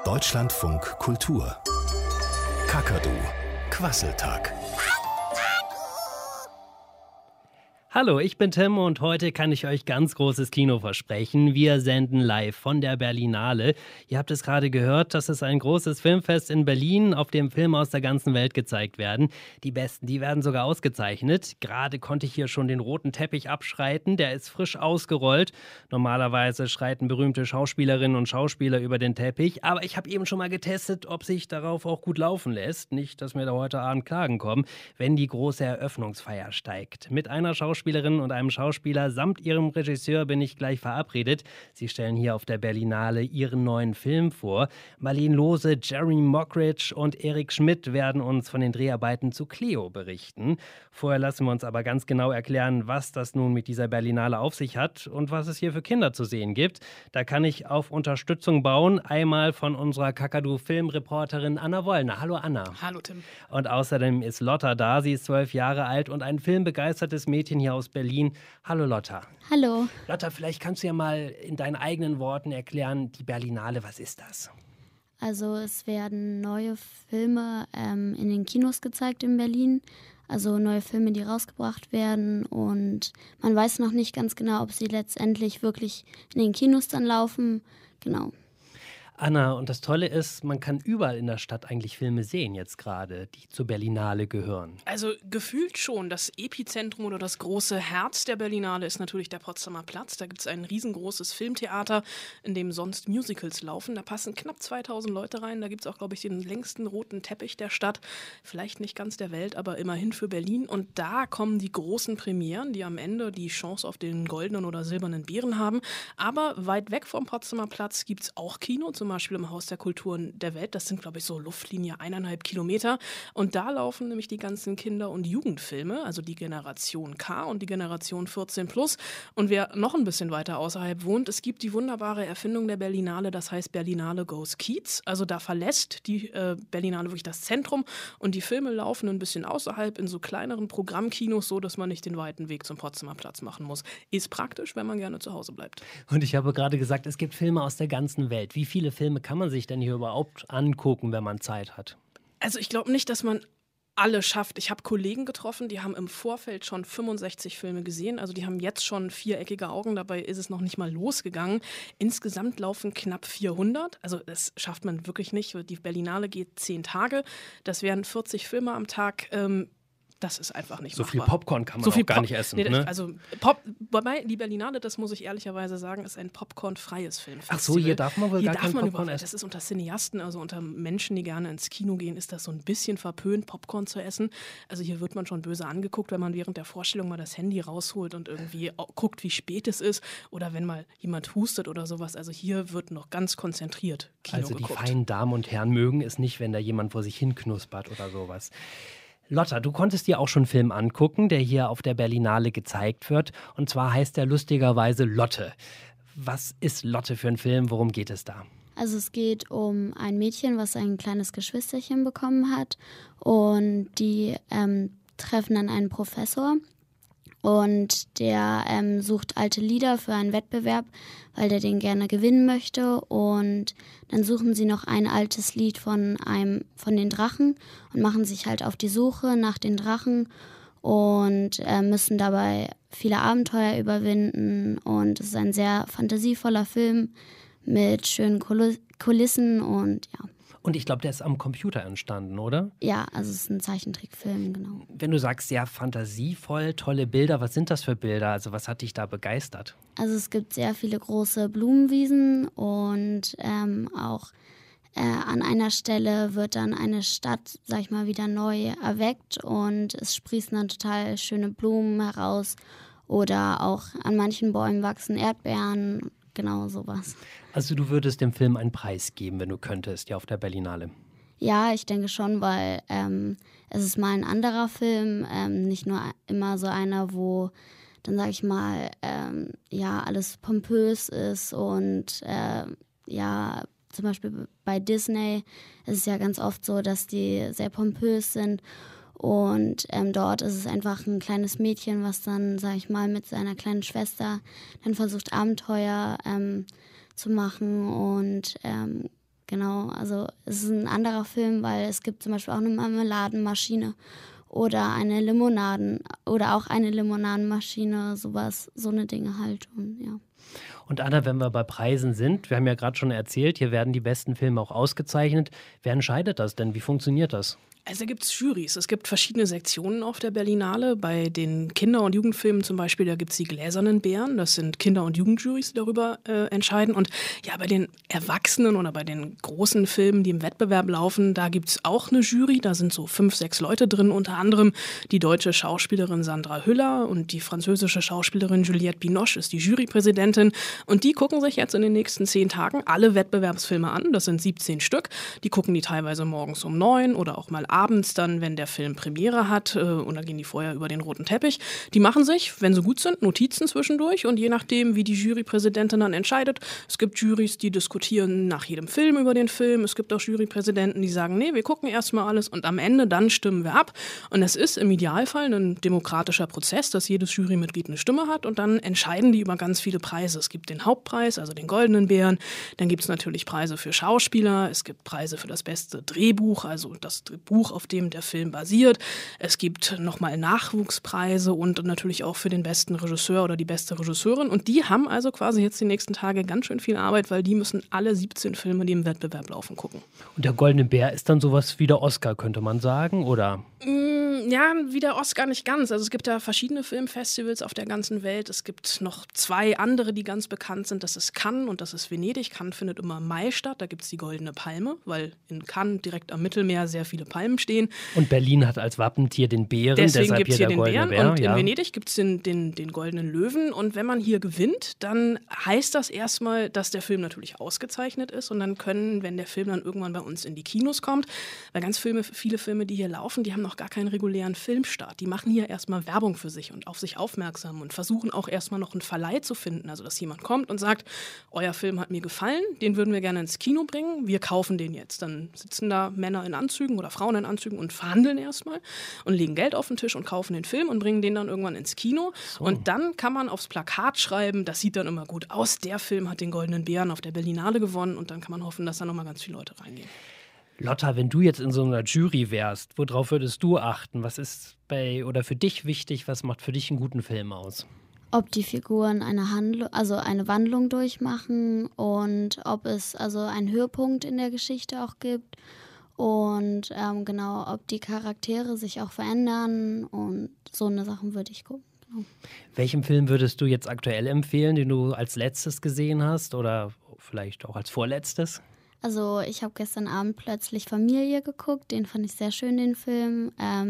Deutschlandfunk Kultur. Kakadu. Quasseltag. Hallo, ich bin Tim und heute kann ich euch ganz großes Kino versprechen. Wir senden live von der Berlinale. Ihr habt es gerade gehört, das ist ein großes Filmfest in Berlin, auf dem Filme aus der ganzen Welt gezeigt werden. Die besten, die werden sogar ausgezeichnet. Gerade konnte ich hier schon den roten Teppich abschreiten, der ist frisch ausgerollt. Normalerweise schreiten berühmte Schauspielerinnen und Schauspieler über den Teppich, aber ich habe eben schon mal getestet, ob sich darauf auch gut laufen lässt. Nicht, dass mir da heute Abend Klagen kommen, wenn die große Eröffnungsfeier steigt. Mit einer Schauspielerin und einem Schauspieler samt ihrem Regisseur bin ich gleich verabredet. Sie stellen hier auf der Berlinale ihren neuen Film vor. Marlene Lohse, Jerry Mockridge und Erik Schmidt werden uns von den Dreharbeiten zu Cleo berichten. Vorher lassen wir uns aber ganz genau erklären, was das nun mit dieser Berlinale auf sich hat und was es hier für Kinder zu sehen gibt. Da kann ich auf Unterstützung bauen. Einmal von unserer Kakadu-Filmreporterin Anna Wollner. Hallo Anna. Hallo Tim. Und außerdem ist Lotta da. Sie ist 12 Jahre alt und ein filmbegeistertes Mädchen hier aus Berlin. Hallo Lotta. Hallo. Lotta, vielleicht kannst du ja mal in deinen eigenen Worten erklären, die Berlinale, was ist das? Also es werden neue Filme in den Kinos gezeigt in Berlin. Also neue Filme, die rausgebracht werden. Und man weiß noch nicht ganz genau, ob sie letztendlich wirklich in den Kinos dann laufen. Genau. Anna, und das Tolle ist, man kann überall in der Stadt eigentlich Filme sehen jetzt gerade, die zur Berlinale gehören. Also gefühlt schon. Das Epizentrum oder das große Herz der Berlinale ist natürlich der Potsdamer Platz. Da gibt es ein riesengroßes Filmtheater, in dem sonst Musicals laufen. Da passen knapp 2000 Leute rein. Da gibt es auch, glaube ich, den längsten roten Teppich der Stadt. Vielleicht nicht ganz der Welt, aber immerhin für Berlin. Und da kommen die großen Premieren, die am Ende die Chance auf den goldenen oder silbernen Bären haben. Aber weit weg vom Potsdamer Platz gibt es auch Kino, zum Beispiel im Haus der Kulturen der Welt. Das sind, glaube ich, so Luftlinie 1,5 Kilometer. Und da laufen nämlich die ganzen Kinder- und Jugendfilme, also die Generation K und die Generation 14+. Und wer noch ein bisschen weiter außerhalb wohnt, es gibt die wunderbare Erfindung der Berlinale, das heißt Berlinale Goes Kiez. Also da verlässt die Berlinale wirklich das Zentrum und die Filme laufen ein bisschen außerhalb in so kleineren Programmkinos, so dass man nicht den weiten Weg zum Potsdamer Platz machen muss. Ist praktisch, wenn man gerne zu Hause bleibt. Und ich habe gerade gesagt, es gibt Filme aus der ganzen Welt. Wie viele Filme kann man sich denn hier überhaupt angucken, wenn man Zeit hat? Also ich glaube nicht, dass man alle schafft. Ich habe Kollegen getroffen, die haben im Vorfeld schon 65 Filme gesehen. Also die haben jetzt schon viereckige Augen, dabei ist es noch nicht mal losgegangen. Insgesamt laufen knapp 400. Also das schafft man wirklich nicht. Die Berlinale geht 10 Tage. Das wären 40 Filme am Tag. Das ist einfach nicht so machbar. Viel Popcorn kann man auch gar nicht essen. Nee, ne? Also wobei die Berlinale, das muss ich ehrlicherweise sagen, ist ein popcornfreies Filmfestival. Ach so, hier darf man wohl hier gar kein Popcorn essen. Das ist unter Cineasten, also unter Menschen, die gerne ins Kino gehen, ist das so ein bisschen verpönt, Popcorn zu essen. Also hier wird man schon böse angeguckt, wenn man während der Vorstellung mal das Handy rausholt und irgendwie guckt, wie spät es ist. Oder wenn mal jemand hustet oder sowas. Also hier wird noch ganz konzentriert Kino geguckt. Also die feinen Damen und Herren mögen es nicht, wenn da jemand vor sich hin knuspert oder sowas. Lotta, du konntest dir auch schon einen Film angucken, der hier auf der Berlinale gezeigt wird. Und zwar heißt der lustigerweise Lotte. Was ist Lotte für ein Film? Worum geht es da? Also es geht um ein Mädchen, was ein kleines Geschwisterchen bekommen hat. Und die treffen dann einen Professor. Und der sucht alte Lieder für einen Wettbewerb, weil der den gerne gewinnen möchte. Und dann suchen sie noch ein altes Lied von den Drachen und machen sich halt auf die Suche nach den Drachen und müssen dabei viele Abenteuer überwinden. Und es ist ein sehr fantasievoller Film mit schönen Kulissen und ja. Und ich glaube, der ist am Computer entstanden, oder? Ja, also es ist ein Zeichentrickfilm, genau. Wenn du sagst, sehr fantasievoll, tolle Bilder, was sind das für Bilder? Also was hat dich da begeistert? Also es gibt sehr viele große Blumenwiesen und auch an einer Stelle wird dann eine Stadt, sag ich mal, wieder neu erweckt und es sprießen dann total schöne Blumen heraus oder auch an manchen Bäumen wachsen Erdbeeren. Genau, sowas. Also du würdest dem Film einen Preis geben, wenn du könntest, ja, auf der Berlinale? Ja, ich denke schon, weil es ist mal ein anderer Film, nicht nur immer so einer, wo dann, sag ich mal, ja, alles pompös ist und ja, zum Beispiel bei Disney ist es ja ganz oft so, dass die sehr pompös sind. Und dort ist es einfach ein kleines Mädchen, was dann, sag ich mal, mit seiner kleinen Schwester dann versucht, Abenteuer zu machen und genau. Also es ist ein anderer Film, weil es gibt zum Beispiel auch eine Marmeladenmaschine oder auch eine Limonadenmaschine, sowas, so eine Dinge halt. Und ja. Und Anna, wenn wir bei Preisen sind, wir haben ja gerade schon erzählt, hier werden die besten Filme auch ausgezeichnet. Wer entscheidet das denn? Wie funktioniert das? Also da gibt es Jurys. Es gibt verschiedene Sektionen auf der Berlinale. Bei den Kinder- und Jugendfilmen zum Beispiel, da gibt es die Gläsernen Bären. Das sind Kinder- und Jugendjurys, die darüber entscheiden. Und ja, bei den Erwachsenen oder bei den großen Filmen, die im Wettbewerb laufen, da gibt es auch eine Jury. Da sind so 5, 6 Leute drin, unter anderem die deutsche Schauspielerin Sandra Hüller und die französische Schauspielerin Juliette Binoche ist die Jurypräsidentin. Und die gucken sich jetzt in den nächsten 10 Tagen alle Wettbewerbsfilme an. Das sind 17 Stück. Die gucken die teilweise morgens um 9 oder auch mal abends dann, wenn der Film Premiere hat, und dann gehen die vorher über den roten Teppich. Die machen sich, wenn sie gut sind, Notizen zwischendurch und je nachdem, wie die Jurypräsidentin dann entscheidet, es gibt Jurys, die diskutieren nach jedem Film über den Film, es gibt auch Jurypräsidenten, die sagen, nee, wir gucken erstmal alles und am Ende dann stimmen wir ab. Und es ist im Idealfall ein demokratischer Prozess, dass jedes Jurymitglied eine Stimme hat und dann entscheiden die über ganz viele Preise. Es gibt den Hauptpreis, also den Goldenen Bären, dann gibt es natürlich Preise für Schauspieler, es gibt Preise für das beste Drehbuch, also das Buch, auf dem der Film basiert. Es gibt nochmal Nachwuchspreise und natürlich auch für den besten Regisseur oder die beste Regisseurin. Und die haben also quasi jetzt die nächsten Tage ganz schön viel Arbeit, weil die müssen alle 17 Filme, die im Wettbewerb laufen, gucken. Und der Goldene Bär ist dann sowas wie der Oscar, könnte man sagen, oder? Ja, wie der Oscar nicht ganz. Also es gibt ja verschiedene Filmfestivals auf der ganzen Welt. Es gibt noch 2 andere, die ganz bekannt sind. Das ist Cannes und das ist Venedig. Cannes findet immer im Mai statt. Da gibt es die Goldene Palme, weil in Cannes direkt am Mittelmeer sehr viele Palmen stehen. Und Berlin hat als Wappentier den Bären. Deswegen gibt es hier den Bären. Bär, und ja. In Venedig gibt es den Goldenen Löwen. Und wenn man hier gewinnt, dann heißt das erstmal, dass der Film natürlich ausgezeichnet ist. Und dann können, wenn der Film dann irgendwann bei uns in die Kinos kommt, weil ganz viele Filme, die hier laufen, die haben noch gar keinen regulären Filmstart. Die machen hier erstmal Werbung für sich und auf sich aufmerksam und versuchen auch erstmal noch einen Verleih zu finden. Also, dass jemand kommt und sagt, euer Film hat mir gefallen, den würden wir gerne ins Kino bringen, wir kaufen den jetzt. Dann sitzen da Männer in Anzügen oder Frauen in Anzügen und verhandeln erstmal und legen Geld auf den Tisch und kaufen den Film und bringen den dann irgendwann ins Kino. So. Und dann kann man aufs Plakat schreiben, das sieht dann immer gut aus, der Film hat den Goldenen Bären auf der Berlinale gewonnen und dann kann man hoffen, dass da nochmal ganz viele Leute reingehen. Lotta, wenn du jetzt in so einer Jury wärst, worauf würdest du achten? Was ist für dich wichtig? Was macht für dich einen guten Film aus? Ob die Figuren eine Wandlung durchmachen und ob es also einen Höhepunkt in der Geschichte auch gibt und ob die Charaktere sich auch verändern und so eine Sachen würde ich gucken. Genau. Welchen Film würdest du jetzt aktuell empfehlen, den du als letztes gesehen hast oder vielleicht auch als vorletztes? Also ich habe gestern Abend plötzlich Familie geguckt, den fand ich sehr schön, den Film.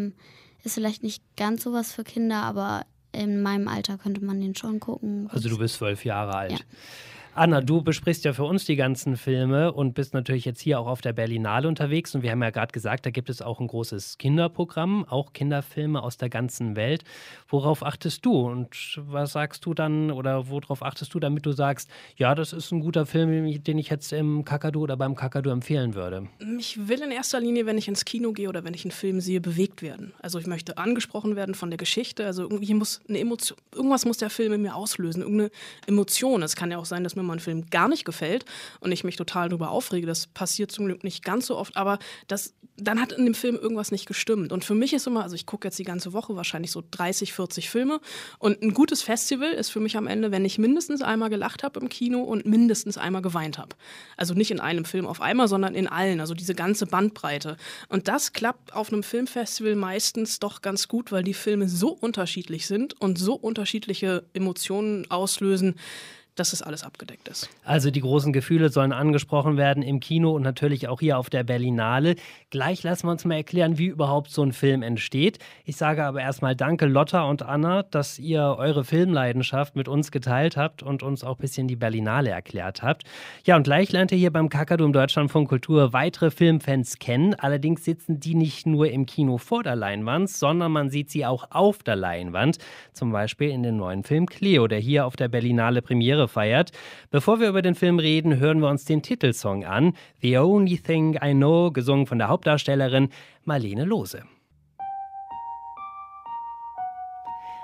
Ist vielleicht nicht ganz sowas für Kinder, aber in meinem Alter könnte man den schon gucken. Also du bist 12 Jahre alt. Ja. Anna, du besprichst ja für uns die ganzen Filme und bist natürlich jetzt hier auch auf der Berlinale unterwegs. Und wir haben ja gerade gesagt, da gibt es auch ein großes Kinderprogramm, auch Kinderfilme aus der ganzen Welt. Worauf achtest du und was sagst du dann oder worauf achtest du, damit du sagst, ja, das ist ein guter Film, den ich jetzt im Kakadu oder beim Kakadu empfehlen würde? Ich will in erster Linie, wenn ich ins Kino gehe oder wenn ich einen Film sehe, bewegt werden. Also ich möchte angesprochen werden von der Geschichte. Also irgendwie muss eine Emotion, irgendwas muss der Film in mir auslösen, irgendeine Emotion. Es kann ja auch sein, dass mir mal ein Film gar nicht gefällt und ich mich total darüber aufrege. Das passiert zum Glück nicht ganz so oft, aber dann hat in dem Film irgendwas nicht gestimmt. Und für mich ist immer, also ich gucke jetzt die ganze Woche wahrscheinlich so 30, 40 Filme und ein gutes Festival ist für mich am Ende, wenn ich mindestens einmal gelacht habe im Kino und mindestens einmal geweint habe. Also nicht in einem Film auf einmal, sondern in allen, also diese ganze Bandbreite. Und das klappt auf einem Filmfestival meistens doch ganz gut, weil die Filme so unterschiedlich sind und so unterschiedliche Emotionen auslösen, dass es alles abgedeckt ist. Also die großen Gefühle sollen angesprochen werden im Kino und natürlich auch hier auf der Berlinale. Gleich lassen wir uns mal erklären, wie überhaupt so ein Film entsteht. Ich sage aber erstmal danke Lotta und Anna, dass ihr eure Filmleidenschaft mit uns geteilt habt und uns auch ein bisschen die Berlinale erklärt habt. Ja, und gleich lernt ihr hier beim Kakadu im Deutschlandfunk Kultur weitere Filmfans kennen. Allerdings sitzen die nicht nur im Kino vor der Leinwand, sondern man sieht sie auch auf der Leinwand. Zum Beispiel in dem neuen Film Cleo, der hier auf der Berlinale Premiere feiert. Bevor wir über den Film reden, hören wir uns den Titelsong an. The Only Thing I Know, gesungen von der Hauptdarstellerin Marlene Lose.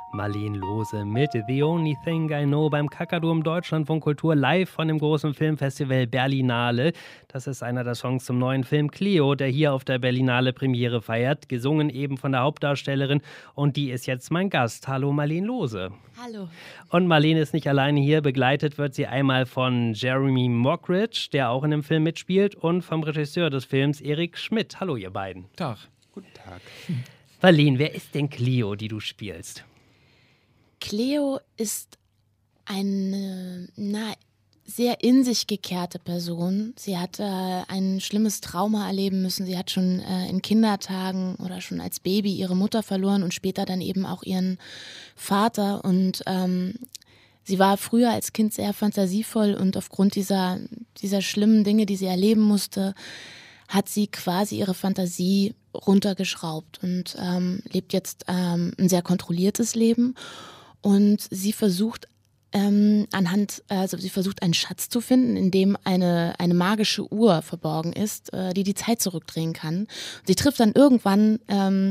Marleen Lohse mit The Only Thing I Know beim Kakadu im Deutschlandfunk Kultur live von dem großen Filmfestival Berlinale. Das ist einer der Songs zum neuen Film Cleo, der hier auf der Berlinale Premiere feiert. Gesungen eben von der Hauptdarstellerin und die ist jetzt mein Gast. Hallo Marleen Lohse. Hallo. Und Marleen ist nicht alleine hier. Begleitet wird sie einmal von Jeremy Mockridge, der auch in dem Film mitspielt, und vom Regisseur des Films Eric Schmidt. Hallo ihr beiden. Tag. Guten Tag. Marleen, wer ist denn Cleo, die du spielst? Cleo ist eine sehr in sich gekehrte Person. Sie hat ein schlimmes Trauma erleben müssen. Sie hat schon in Kindertagen oder schon als Baby ihre Mutter verloren und später dann eben auch ihren Vater. Und sie war früher als Kind sehr fantasievoll und aufgrund dieser schlimmen Dinge, die sie erleben musste, hat sie quasi ihre Fantasie runtergeschraubt und lebt jetzt ein sehr kontrolliertes Leben. Und sie versucht einen Schatz zu finden, in dem eine magische Uhr verborgen ist, die Zeit zurückdrehen kann. Sie trifft dann irgendwann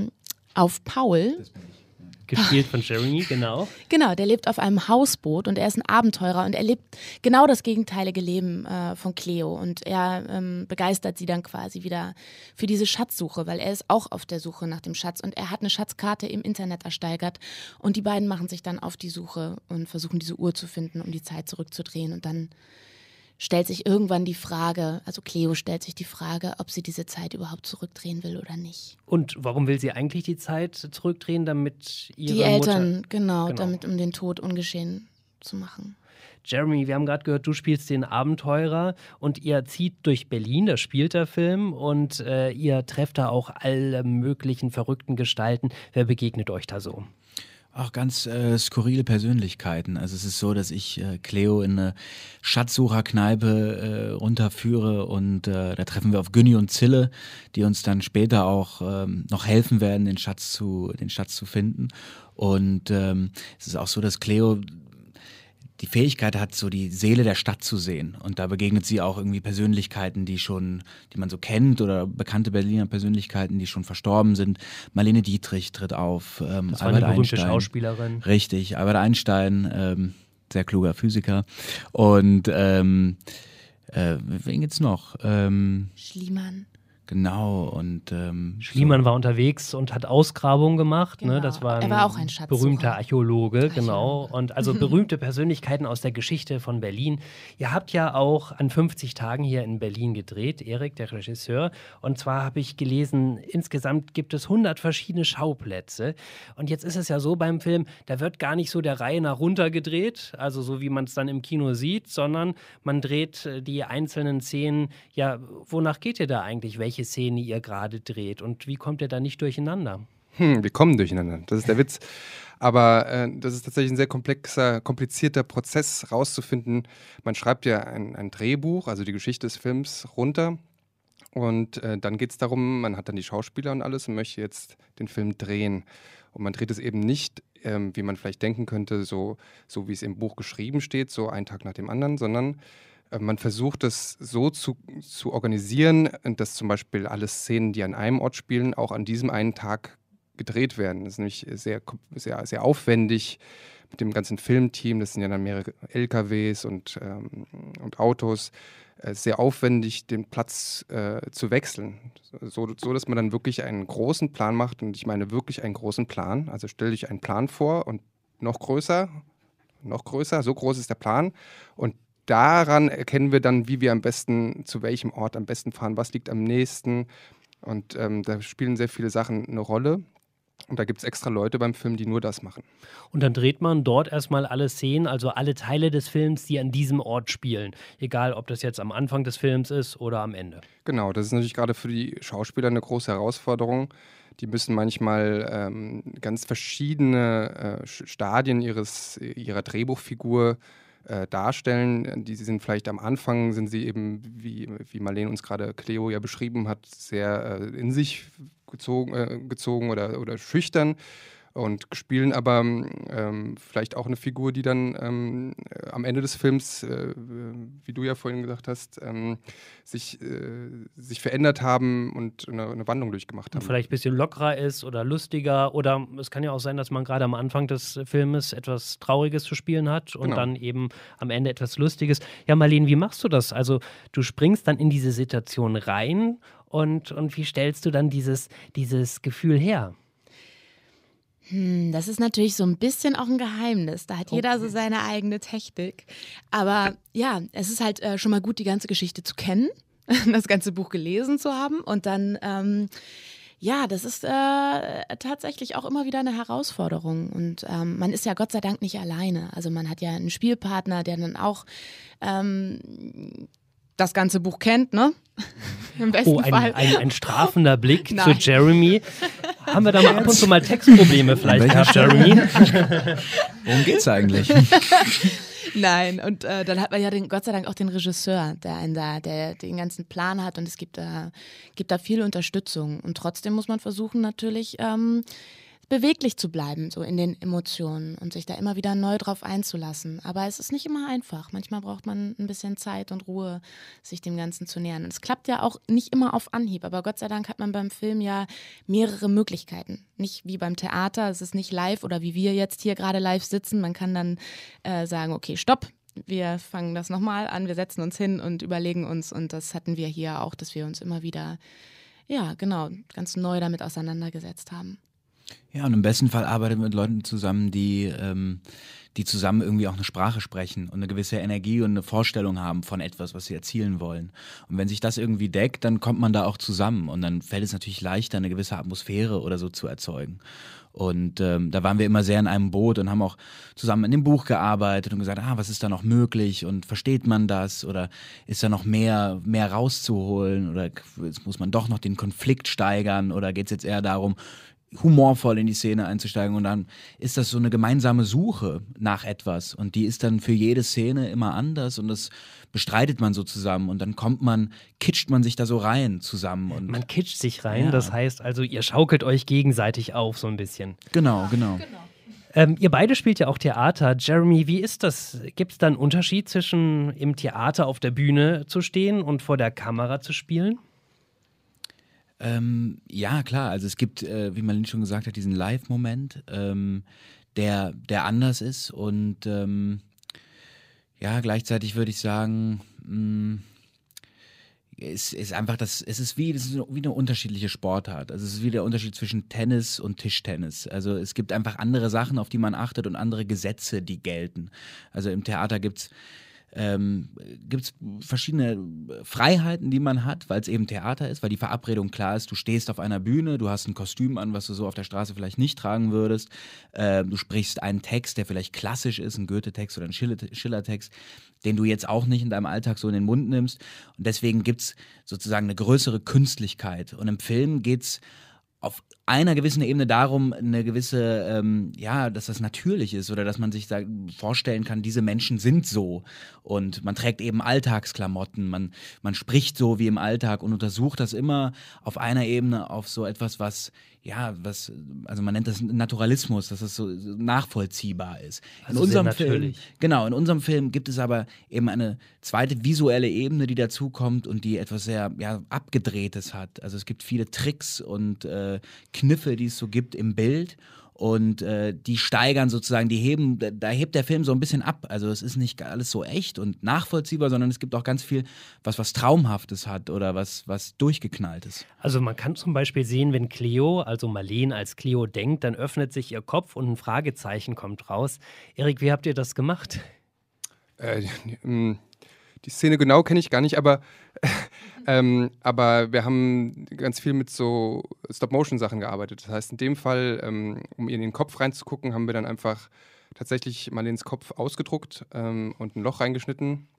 auf Paul. Gespielt von Jeremy, genau. Genau, der lebt auf einem Hausboot und er ist ein Abenteurer und er lebt genau das gegenteilige Leben von Cleo und er begeistert sie dann quasi wieder für diese Schatzsuche, weil er ist auch auf der Suche nach dem Schatz und er hat eine Schatzkarte im Internet ersteigert und die beiden machen sich dann auf die Suche und versuchen diese Uhr zu finden, um die Zeit zurückzudrehen und dann stellt sich irgendwann die Frage, also Cleo stellt sich die Frage, ob sie diese Zeit überhaupt zurückdrehen will oder nicht. Und warum will sie eigentlich die Zeit zurückdrehen, damit ihre Die Eltern, Mutter... genau, damit um den Tod ungeschehen zu machen. Jeremy, wir haben gerade gehört, du spielst den Abenteurer und ihr zieht durch Berlin, da spielt der Film und ihr trefft da auch alle möglichen verrückten Gestalten. Wer begegnet euch da so? Auch ganz skurrile Persönlichkeiten. Also es ist so, dass ich Cleo in eine Schatzsucherkneipe runterführe und da treffen wir auf Günni und Zille, die uns dann später auch noch helfen werden, den Schatz zu finden. Und es ist auch so, dass Cleo die Fähigkeit hat, so die Seele der Stadt zu sehen. Und da begegnet sie auch irgendwie Persönlichkeiten, die man so kennt oder bekannte Berliner Persönlichkeiten, die schon verstorben sind. Marlene Dietrich tritt auf. Das war Albert eine berühmte Einstein. Schauspielerin. Richtig, Albert Einstein, sehr kluger Physiker. Und wen gibt's noch? Schliemann. Genau, und Schliemann war unterwegs und hat Ausgrabungen gemacht. Genau. Ne? Das war Er war auch ein Schatzsucher. berühmter Archäologe, genau. Und also berühmte Persönlichkeiten aus der Geschichte von Berlin. Ihr habt ja auch an 50 Tagen hier in Berlin gedreht, Erik, der Regisseur. Und zwar habe ich gelesen, insgesamt gibt es 100 verschiedene Schauplätze. Und jetzt ist es ja so beim Film, da wird gar nicht so der Reihe nach runter gedreht, also so wie man es dann im Kino sieht, sondern man dreht die einzelnen Szenen. Ja, wonach geht ihr da eigentlich? Welche Szene ihr gerade dreht und wie kommt ihr da nicht durcheinander? Wir kommen durcheinander, das ist der Witz. Aber das ist tatsächlich ein sehr komplizierter Prozess, rauszufinden. Man schreibt ja ein Drehbuch, also die Geschichte des Films, runter. Und dann geht es darum, man hat dann die Schauspieler und alles und möchte jetzt den Film drehen. Und man dreht es eben nicht, wie man vielleicht denken könnte, so wie es im Buch geschrieben steht, so einen Tag nach dem anderen, sondern man versucht es so zu organisieren, dass zum Beispiel alle Szenen, die an einem Ort spielen, auch an diesem einen Tag gedreht werden. Das ist nämlich sehr, sehr, sehr aufwendig mit dem ganzen Filmteam. Das sind ja dann mehrere LKWs und Autos. Sehr aufwendig, den Platz zu wechseln. So, dass man dann wirklich einen großen Plan macht. Und ich meine wirklich einen großen Plan. Also stell dich einen Plan vor und noch größer. So groß ist der Plan. Und daran erkennen wir dann, wie wir am besten, zu welchem Ort am besten fahren, was liegt am nächsten. Und da spielen sehr viele Sachen eine Rolle. Und da gibt es extra Leute beim Film, die nur das machen. Und dann dreht man dort erstmal alle Szenen, also alle Teile des Films, die an diesem Ort spielen. Egal, ob das jetzt am Anfang des Films ist oder am Ende. Genau, das ist natürlich gerade für die Schauspieler eine große Herausforderung. Die müssen manchmal ganz verschiedene Stadien ihrer Drehbuchfigur darstellen. Die sind vielleicht am Anfang, sind sie eben, wie Marleen uns gerade Cleo ja beschrieben hat, sehr in sich gezogen oder schüchtern. und spielen aber vielleicht auch eine Figur, die dann am Ende des Films, wie du ja vorhin gesagt hast, sich verändert haben und eine Wandlung durchgemacht haben. Und vielleicht ein bisschen lockerer ist oder lustiger, oder es kann ja auch sein, dass man gerade am Anfang des Filmes etwas Trauriges zu spielen hat und dann eben am Ende etwas Lustiges. Ja, Marlene, wie machst du das? Also du springst dann in diese Situation rein und wie stellst du dann dieses Gefühl her? Das ist natürlich so ein bisschen auch ein Geheimnis. Da hat jeder so seine eigene Technik. Aber ja, es ist halt schon mal gut, die ganze Geschichte zu kennen, das ganze Buch gelesen zu haben. Und dann, ja, das ist tatsächlich auch immer wieder eine Herausforderung. Und man ist ja Gott sei Dank nicht alleine. Also man hat ja einen Spielpartner, der dann auch das ganze Buch kennt, ne? Im besten Fall. Ein strafender Blick zu Jeremy. Haben wir da mal ab und zu mal Textprobleme vielleicht gehabt, Jeremy? Worum geht's eigentlich? Nein, und dann hat man ja Gott sei Dank auch den Regisseur, der den ganzen Plan hat, und es gibt da viel Unterstützung. Und trotzdem muss man versuchen, natürlich beweglich zu bleiben, so in den Emotionen und sich da immer wieder neu drauf einzulassen. Aber es ist nicht immer einfach. Manchmal braucht man ein bisschen Zeit und Ruhe, sich dem Ganzen zu nähern. Und es klappt ja auch nicht immer auf Anhieb, aber Gott sei Dank hat man beim Film ja mehrere Möglichkeiten. Nicht wie beim Theater, es ist nicht live oder wie wir jetzt hier gerade live sitzen. Man kann dann sagen, okay, stopp, wir fangen das nochmal an, wir setzen uns hin und überlegen uns, und das hatten wir hier auch, dass wir uns immer wieder, ja genau, ganz neu damit auseinandergesetzt haben. Ja, und im besten Fall arbeitet man mit Leuten zusammen, die zusammen irgendwie auch eine Sprache sprechen und eine gewisse Energie und eine Vorstellung haben von etwas, was sie erzielen wollen. Und wenn sich das irgendwie deckt, dann kommt man da auch zusammen, und dann fällt es natürlich leichter, eine gewisse Atmosphäre oder so zu erzeugen. Und da waren wir immer sehr in einem Boot und haben auch zusammen in dem Buch gearbeitet und gesagt, was ist da noch möglich und versteht man das oder ist da noch mehr rauszuholen oder muss man doch noch den Konflikt steigern oder geht es jetzt eher darum, humorvoll in die Szene einzusteigen, und dann ist das so eine gemeinsame Suche nach etwas, und die ist dann für jede Szene immer anders, und das bestreitet man so zusammen, und dann kitscht man sich da so rein zusammen. Und man kitscht sich rein, das heißt also, ihr schaukelt euch gegenseitig auf so ein bisschen. Genau. Ihr beide spielt ja auch Theater. Jeremy, wie ist das? Gibt es da einen Unterschied zwischen im Theater auf der Bühne zu stehen und vor der Kamera zu spielen? Ja, klar. Also es gibt, wie Marlene schon gesagt hat, diesen Live-Moment, der anders ist, und ja, gleichzeitig würde ich sagen, es ist wie eine unterschiedliche Sportart. Also es ist wie der Unterschied zwischen Tennis und Tischtennis. Also es gibt einfach andere Sachen, auf die man achtet, und andere Gesetze, die gelten. Also im Theater gibt's verschiedene Freiheiten, die man hat, weil es eben Theater ist, weil die Verabredung klar ist, du stehst auf einer Bühne, du hast ein Kostüm an, was du so auf der Straße vielleicht nicht tragen würdest, du sprichst einen Text, der vielleicht klassisch ist, ein Goethe-Text oder ein Schiller-Text, den du jetzt auch nicht in deinem Alltag so in den Mund nimmst, und deswegen gibt es sozusagen eine größere Künstlichkeit, und im Film geht es auf einer gewissen Ebene darum, eine gewisse, dass das natürlich ist oder dass man sich da vorstellen kann, diese Menschen sind so, und man trägt eben Alltagsklamotten, man spricht so wie im Alltag und untersucht das immer auf einer Ebene auf so etwas, also man nennt das Naturalismus, dass das so nachvollziehbar ist. Also in unserem Film, in unserem Film gibt es aber eben eine zweite visuelle Ebene, die dazukommt und die etwas sehr Abgedrehtes hat. Also es gibt viele Tricks und Kniffe, die es so gibt im Bild, und die steigern sozusagen, da hebt der Film so ein bisschen ab. Also es ist nicht alles so echt und nachvollziehbar, sondern es gibt auch ganz viel, was Traumhaftes hat oder was Durchgeknalltes. Also man kann zum Beispiel sehen, wenn Cleo, also Marlene als Cleo denkt, dann öffnet sich ihr Kopf und ein Fragezeichen kommt raus. Erik, wie habt ihr das gemacht? Die Szene genau kenne ich gar nicht, aber wir haben ganz viel mit so Stop-Motion-Sachen gearbeitet. Das heißt, in dem Fall, um ihr in den Kopf reinzugucken, haben wir dann einfach tatsächlich Marlenes Kopf ausgedruckt und ein Loch reingeschnitten.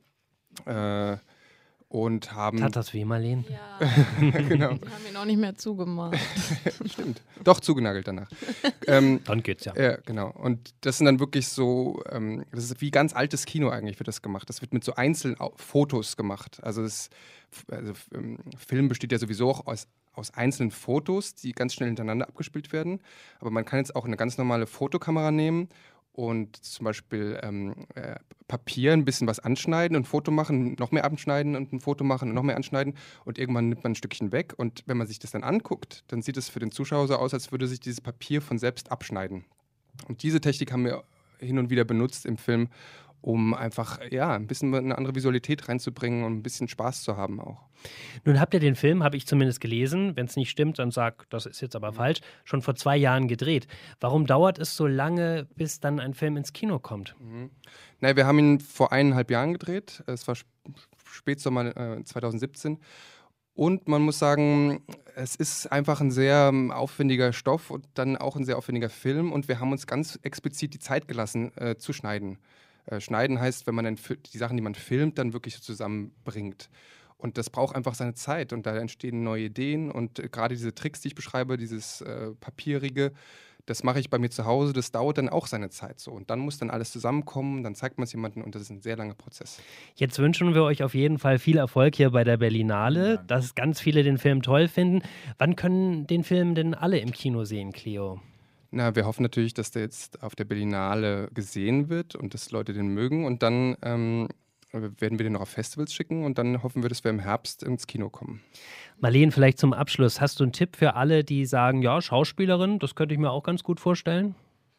Und haben... Tat das weh, Marlene? Ja, genau. Die haben ihn auch nicht mehr zugemacht. Stimmt. Doch, zugenagelt danach. Dann geht's ja. Ja, genau. Und das sind dann wirklich so, das ist wie ganz altes Kino eigentlich, wird das gemacht. Das wird mit so einzelnen Fotos gemacht. Also Film besteht ja sowieso auch aus einzelnen Fotos, die ganz schnell hintereinander abgespielt werden. Aber man kann jetzt auch eine ganz normale Fotokamera nehmen und zum Beispiel Papier ein bisschen was anschneiden und ein Foto machen, noch mehr anschneiden und ein Foto machen und noch mehr anschneiden und irgendwann nimmt man ein Stückchen weg und wenn man sich das dann anguckt, dann sieht es für den Zuschauer so aus, als würde sich dieses Papier von selbst abschneiden. Und diese Technik haben wir hin und wieder benutzt im Film, um einfach ein bisschen eine andere Visualität reinzubringen und ein bisschen Spaß zu haben auch. Nun habt ihr den Film, habe ich zumindest gelesen, wenn es nicht stimmt, dann sag, das ist jetzt aber falsch, schon vor 2 Jahren gedreht. Warum dauert es so lange, bis dann ein Film ins Kino kommt? Naja, wir haben ihn vor 1,5 Jahren gedreht. Es war Spätsommer 2017. Und man muss sagen, es ist einfach ein sehr aufwendiger Stoff und dann auch ein sehr aufwendiger Film. Und wir haben uns ganz explizit die Zeit gelassen, zu schneiden. Schneiden heißt, wenn man dann die Sachen, die man filmt, dann wirklich so zusammenbringt. Und das braucht einfach seine Zeit und da entstehen neue Ideen und gerade diese Tricks, die ich beschreibe, dieses Papierige, das mache ich bei mir zu Hause, das dauert dann auch seine Zeit so. Und dann muss dann alles zusammenkommen, dann zeigt man es jemandem und das ist ein sehr langer Prozess. Jetzt wünschen wir euch auf jeden Fall viel Erfolg hier bei der Berlinale, dass ganz viele den Film toll finden. Wann können den Film denn alle im Kino sehen, Cleo? Na, wir hoffen natürlich, dass der jetzt auf der Berlinale gesehen wird und dass Leute den mögen. Und dann werden wir den noch auf Festivals schicken und dann hoffen wir, dass wir im Herbst ins Kino kommen. Marleen, vielleicht zum Abschluss. Hast du einen Tipp für alle, die sagen, ja, Schauspielerin, das könnte ich mir auch ganz gut vorstellen?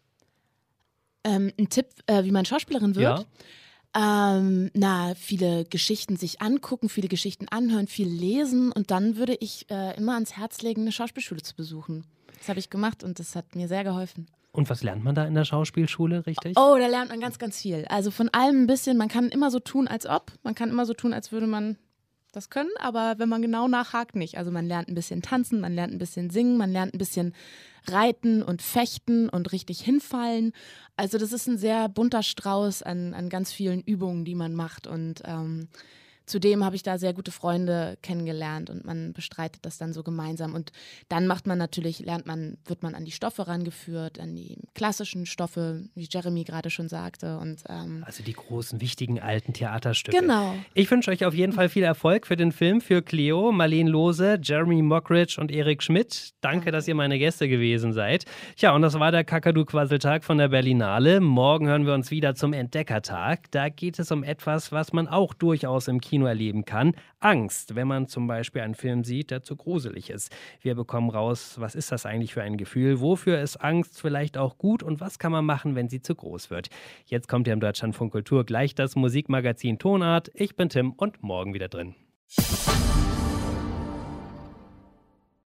Ein Tipp, wie man Schauspielerin wird? Ja. Viele Geschichten sich angucken, viele Geschichten anhören, viel lesen und dann würde ich immer ans Herz legen, eine Schauspielschule zu besuchen. Das habe ich gemacht und das hat mir sehr geholfen. Und was lernt man da in der Schauspielschule, richtig? Oh, da lernt man ganz, ganz viel. Also von allem ein bisschen. Man kann immer so tun, als ob. Man kann immer so tun, als würde man das können. Aber wenn man genau nachhakt, nicht. Also man lernt ein bisschen tanzen, man lernt ein bisschen singen, man lernt ein bisschen reiten und fechten und richtig hinfallen. Also das ist ein sehr bunter Strauß an ganz vielen Übungen, die man macht. Und zudem habe ich da sehr gute Freunde kennengelernt und man bestreitet das dann so gemeinsam. Und dann wird man an die Stoffe rangeführt, an die klassischen Stoffe, wie Jeremy gerade schon sagte. Und, also die großen, wichtigen, alten Theaterstücke. Genau. Ich wünsche euch auf jeden Fall viel Erfolg für den Film, für Cleo, Marleen Lohse, Jeremy Mockridge und Erik Schmidt. Danke, dass ihr meine Gäste gewesen seid. Tja, und das war der Kakadu-Quasseltag von der Berlinale. Morgen hören wir uns wieder zum Entdeckertag. Da geht es um etwas, was man auch durchaus im Kino erleben kann. Angst, wenn man zum Beispiel einen Film sieht, der zu gruselig ist. Wir bekommen raus, was ist das eigentlich für ein Gefühl? Wofür ist Angst vielleicht auch gut? Und was kann man machen, wenn sie zu groß wird? Jetzt kommt ja im Deutschlandfunk Kultur gleich das Musikmagazin Tonart. Ich bin Tim und morgen wieder drin.